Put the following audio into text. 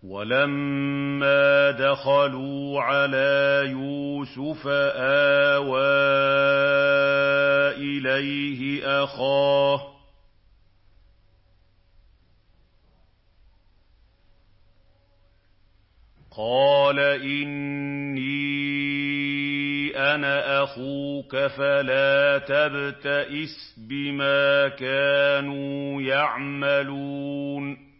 وَلَمَّا دَخَلُوا عَلَىٰ يُوسُفَ آوَىٰ إِلَيْهِ أَخَاهُ قَالَ إِنِّي أَنَا أَخُوكَ فَلَا تَبْتَئِسْ بِمَا كَانُوا يَعْمَلُونَ